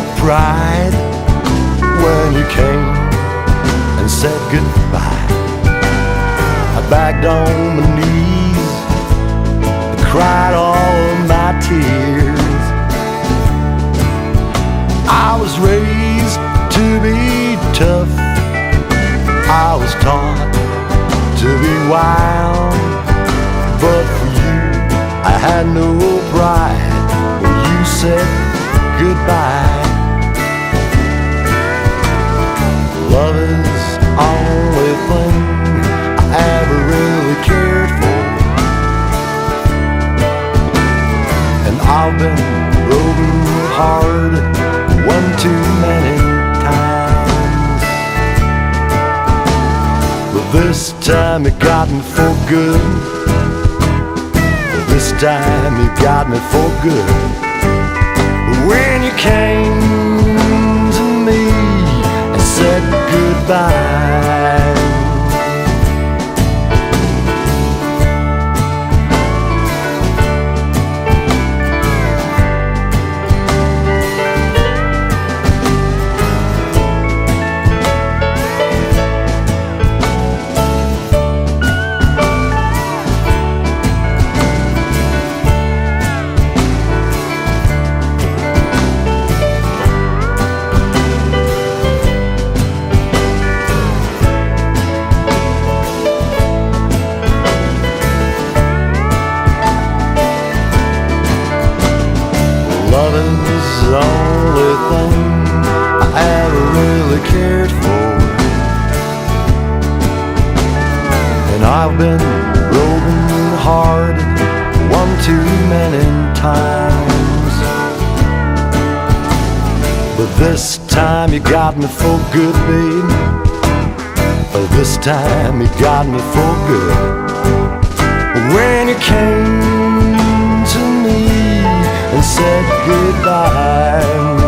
pride when you came and said goodbye. I bagged on my knees and cried all of my tears. I was raised to be tough, I was taught to be wild, but for you I had no pride when you said goodbye. Love is the only thing I ever really cared for, and I've been broken hard one too many times. But this time you got me for good. This time you got me for good. When you came to me and said goodbye. Loving is the only thing I ever really cared for, and I've been broken hard one too many times. But this time you got me for good, babe. This time you got me for good. When you came to me and said goodbye.